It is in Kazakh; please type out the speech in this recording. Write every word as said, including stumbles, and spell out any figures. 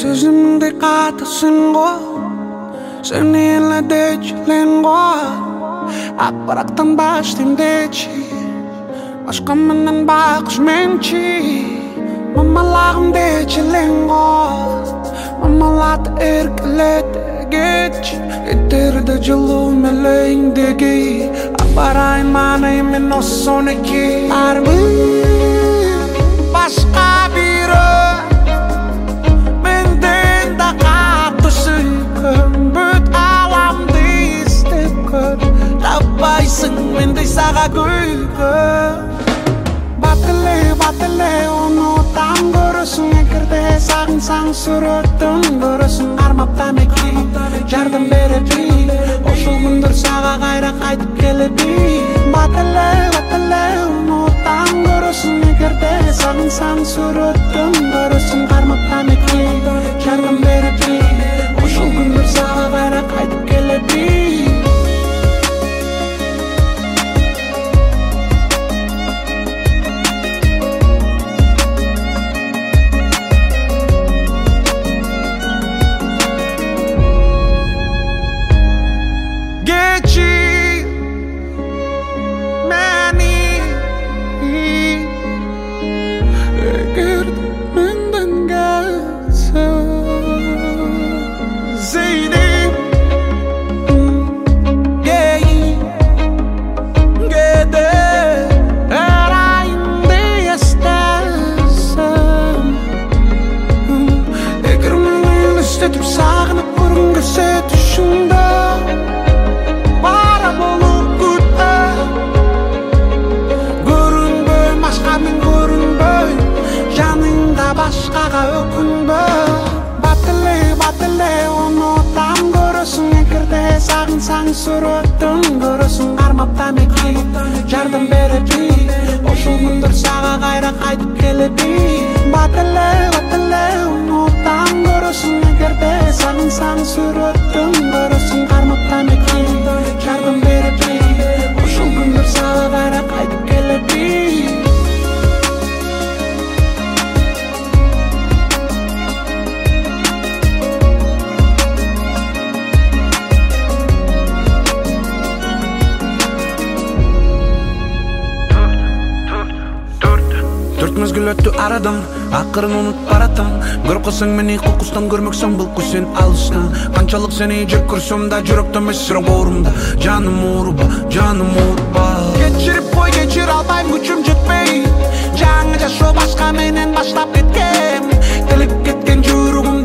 Сөзімде қатысың ғой, сені елі жилен ғой. Ақпараттан баштым дечи, башқа менен бақыш менчи. Мамалағым дечилен ғой, мамалады еркеледі кеч. Кетерді жылу мелейіндегі, апарайын манайын мен осы сонеки. Армын башқа бері, менден да қатты сүйкім. Бүт аламды істеп көр, таппайсың мендей саға күйкім. Батылы, батылы, ұмытам көрісің. Егерде сағынсаң сүреттің көрісің. Армапта меки, жардым береби, ошол күндөр сага кайра кайтып келеби. Батылы, батылы, ұмытам көрісің. Егерде сағынсаң сүреттің көрісің. Армапта меки, жардым береби, ошол күндөр сага кайра кайтып келеби. Başqaға өкінбе. Батылы, батылы, ұмытам көрісің. Егерде сағынсаң сүреттің көрісің. Армапта меки, жардым береби, ошол күндөр сага кайра кайтып келеби. Батылы, батылы, ұмытам көрісің. Егерде сағынсаң сүреттің көрісің. Армапта меки, жардым береби, ошол күндөр сага кайра кайтып келеби. Мезгіл өтті арадан, ақырын ұмыт баратам. Көрқысың мені қоқыстан көрмексің бұл көсен алыстан. Қаншалық сені жек көрсем да жүректі месірің орымда. Жаным ұрыба, жаным ұрыба. Кешіріп қой, кешір албайым, күшім жетпей. Жаңы жашо башқа менен баштап кеткем. Келіп кеткен жүрегім